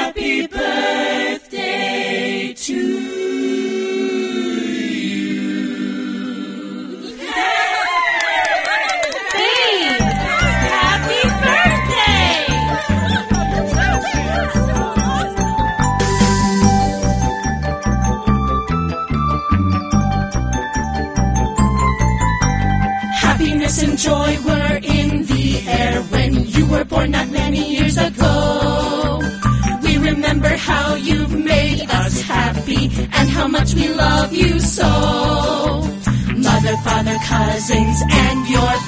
Happy birthday to you. Babe, happy birthday! Happiness and joy were in the air when you were born not many years ago. We remember how you've made us happy and how much we love you so. Mother, father, cousins, and your